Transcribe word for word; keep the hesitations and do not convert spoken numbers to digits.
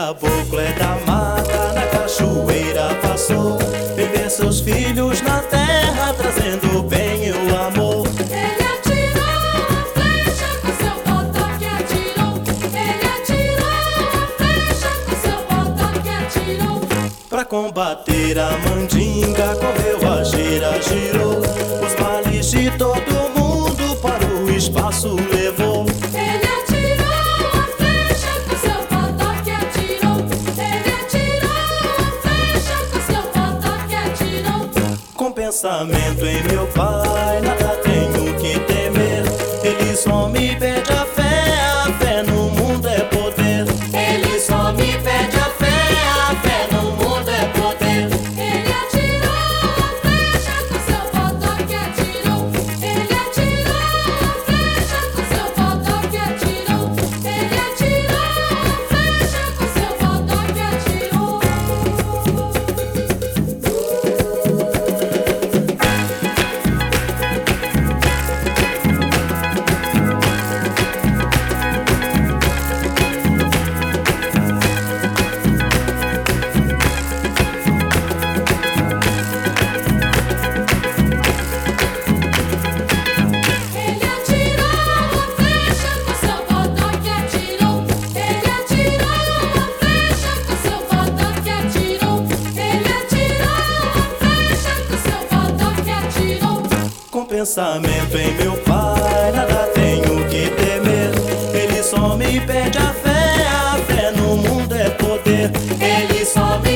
caboclo é da mata, na cachoeira passou. Vem ver seus filhos na terra, trazendo o bem e o amor. Ele atirou a flecha com seu botão que atirou. Ele atirou a flecha com seu botão que atirou. Pra combater a mandinga, correu a gira, girou. Os males de todo mundo para o espaço levou. Ele atirou a flecha com seu botão que atirou. Ele atirou a flecha com seu botão que atirou. Com pensamento em meu pai, nada tenho que temer. Ele só me pede a fé, a fé no mundo é poder. Ele só me pede a fé, a fé no mundo é poder. Ele atirou a flecha com seu botão que atirou. Ele atirou a flecha com seu botão que atirou. Ele atirou a flecha com seu botão que atirou. Ele atirou a flecha com seu botão que atirou. Ele atirou a flecha com seu botão que atirou. Ele atirou a flecha com seu botão que atirou. Com pensamento em meu pai, nada tenho que temer. Ele só me pede a fé, a fé no mundo é poder. Ele só me